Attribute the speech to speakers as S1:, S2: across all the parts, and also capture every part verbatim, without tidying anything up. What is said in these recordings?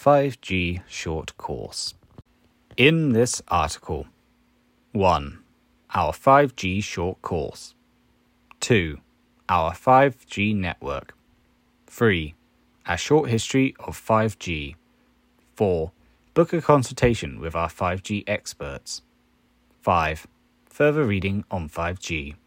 S1: five G short course. In this article, one. Our five G short course. two. Our five G network. three. A short history of five G. four. Book a consultation with our five G experts. five. Further reading on five G.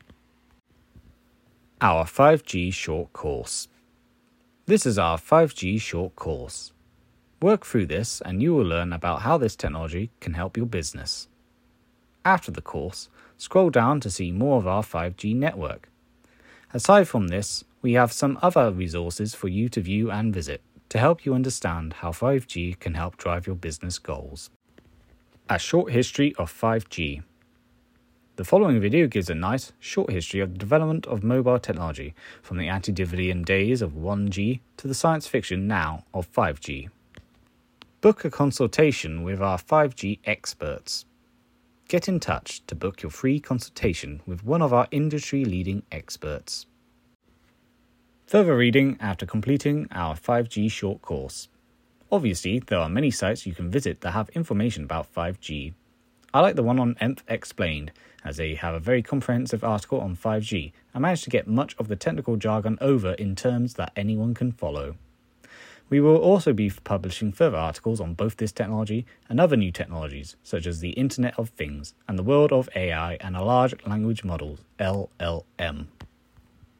S1: Our five G short course. This is our five G short course. Work through this and you will learn about how this technology can help your business. After the course, scroll down to see more of our five G network. Aside from this, we have some other resources for you to view and visit to help you understand how five G can help drive your business goals. A short history of five G. The following video gives a nice, short history of the development of mobile technology from the antediluvian days of one G to the science fiction now of five G. Book a consultation with our five G experts. Get in touch to book your free consultation with one of our industry-leading experts. Further reading after completing our five G short course. Obviously, there are many sites you can visit that have information about five G. I like the one on E M F Explained, as they have a very comprehensive article on five G and manage to get much of the technical jargon over in terms that anyone can follow. We will also be publishing further articles on both this technology and other new technologies, such as the Internet of Things and the world of A I and a large language models, L L M.